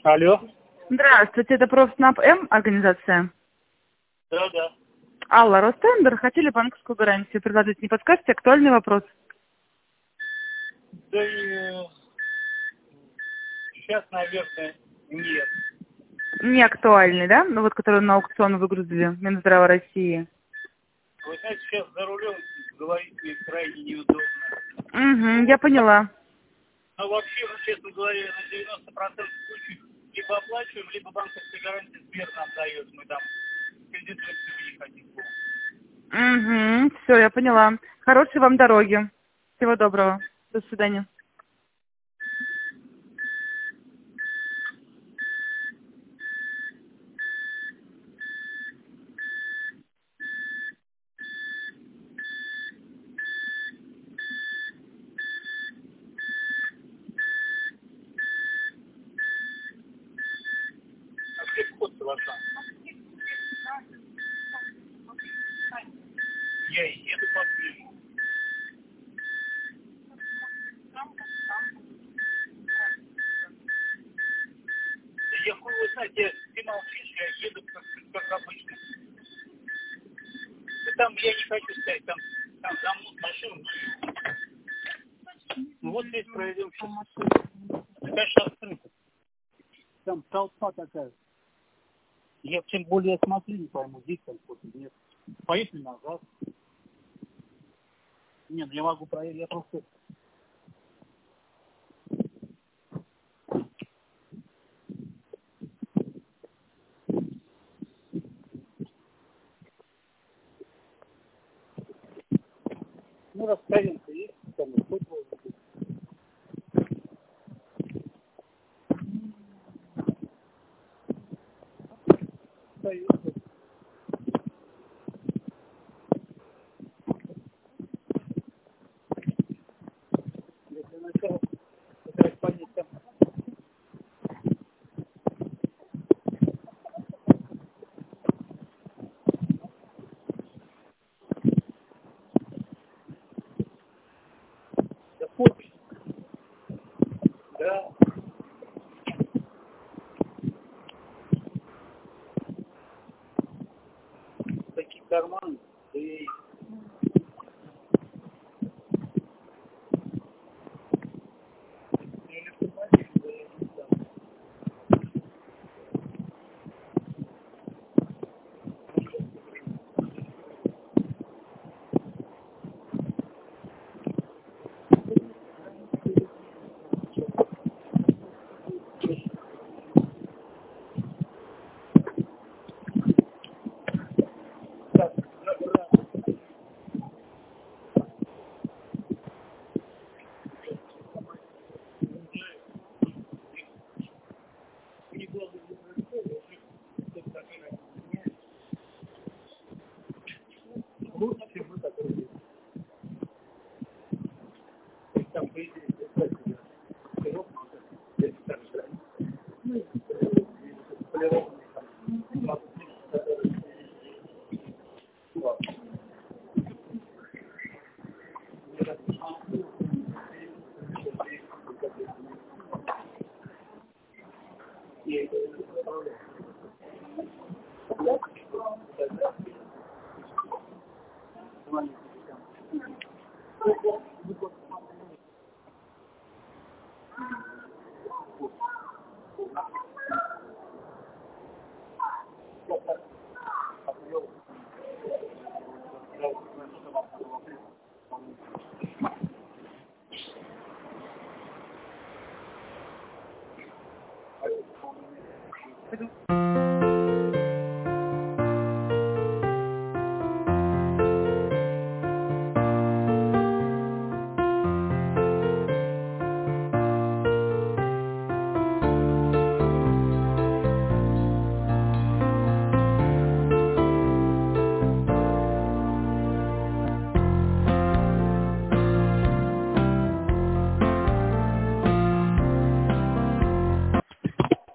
Алло. Здравствуйте, это Профснаб М организация. Да. Алла, Ростендер, хотели банковскую гарантию предложить. Не подскажете, актуальный вопрос? Да и сейчас, наверное, нет. Не актуальный, да? Ну вот, который на аукцион выгрузили Минздрава России. Вы знаете, сейчас за рулем говорить мне крайне неудобно. Угу, я поняла. Но вообще, мы, честно говоря, на 90% случаев либо оплачиваем, либо банковская гарантия Сбер нам дает. Мы там кредит не хотим. Угу, все, я поняла. Хорошей вам дороги. Всего доброго. До свидания. А где вход ваша? Я и еду по Сберу. Да я хуй его знает, ты молчишь, я еду как обычно. Да там я не хочу стоять, там замнут машину. Ну вот здесь пройдем сейчас. Конечно, открыто. Там толпа такая. Я тем более смотрю, не пойму, здесь там кто-то нет. Поехали назад. Не, ну я могу проехать, я просто... Ну, расстоянка есть, там и футбол. Стоит. Если начал, пытаюсь понять, там... Да хочешь? Да. Такие карманы. Да и... Лучше вы такой. Там, по идее,